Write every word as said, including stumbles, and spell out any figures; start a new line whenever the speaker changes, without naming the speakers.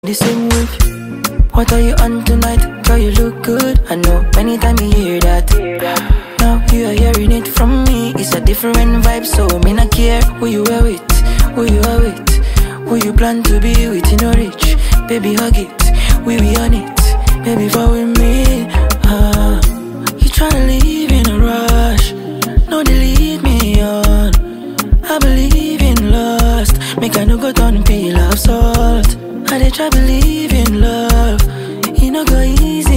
The same way. What are you on tonight? Girl, you look good. I know anytime you hear that. Now you are hearing it from me. It's a different vibe, so me not care who you are with, who you are with, who you plan to be with. You know rich, baby hug it, we be on it, baby fall with me. Ah, you tryna leave in a rush? No, they lead me on. I believe in lust. Make I no go turn peel of salt. I dey try believe in love. You know go easy